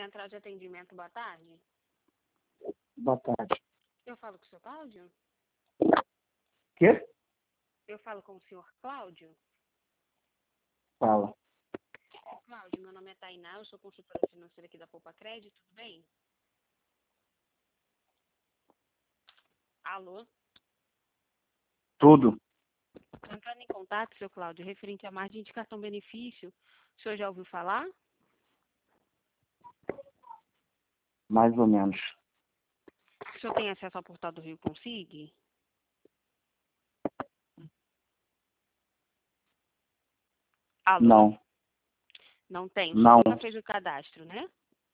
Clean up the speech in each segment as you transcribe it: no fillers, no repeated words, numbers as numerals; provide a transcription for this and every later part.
Central de Atendimento, boa tarde. Boa tarde. Eu falo com o senhor Cláudio? Quê? Eu falo com o senhor Cláudio? Fala. Cláudio, meu nome é Tainá, eu sou consultora financeira aqui da Poupa Crédito, tudo bem? Alô? Tudo. Tô entrando em contato, seu Cláudio, referente à margem de cartão benefício. O senhor já ouviu falar? Mais ou menos. O senhor tem acesso ao portal do Rio Consigue? Alô? Não. Não tem. O senhor Não. nunca fez o cadastro, né?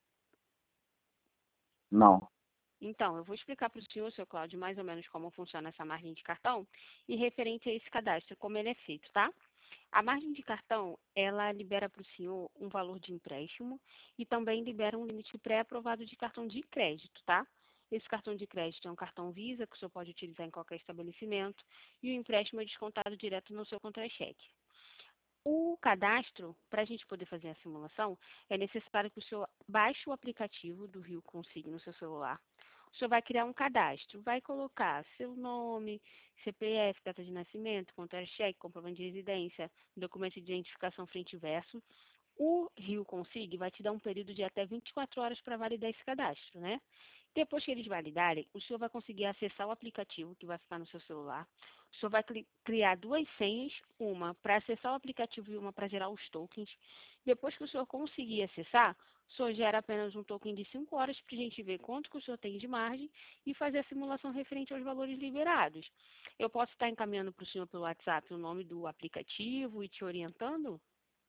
Não. Então, eu vou explicar para o senhor, seu Cláudio, mais ou menos como funciona essa margem de cartão e referente a esse cadastro, como ele é feito, tá? A margem de cartão, ela libera para o senhor um valor de empréstimo e também libera um limite pré-aprovado de cartão de crédito, tá? Esse cartão de crédito é um cartão Visa, que o senhor pode utilizar em qualquer estabelecimento, e o empréstimo é descontado direto no seu contra-cheque. O cadastro, para a gente poder fazer a simulação, é necessário que o senhor baixe o aplicativo do Rio Consigne no seu celular. O senhor vai criar um cadastro, vai colocar seu nome, CPF, data de nascimento, contra-cheque, comprovante de residência, documento de identificação frente e verso. O Rio Consigne vai te dar um período de até 24 horas para validar esse cadastro, né? Depois que eles validarem, o senhor vai conseguir acessar o aplicativo que vai ficar no seu celular. O senhor vai criar duas senhas, uma para acessar o aplicativo e uma para gerar os tokens. Depois que o senhor conseguir acessar, o senhor gera apenas um token de 5 horas para a gente ver quanto que o senhor tem de margem e fazer a simulação referente aos valores liberados. Eu posso estar encaminhando para o senhor pelo WhatsApp o nome do aplicativo e te orientando?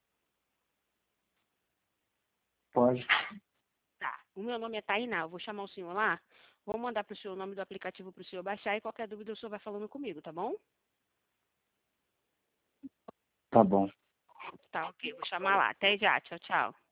Pode. Tá. O meu nome é Tainá. Eu vou chamar o senhor lá. Vou mandar para o senhor o nome do aplicativo para o senhor baixar e qualquer dúvida o senhor vai falando comigo, tá bom? Tá bom. Tá, ok. Vou chamar lá. Até já. Tchau, tchau.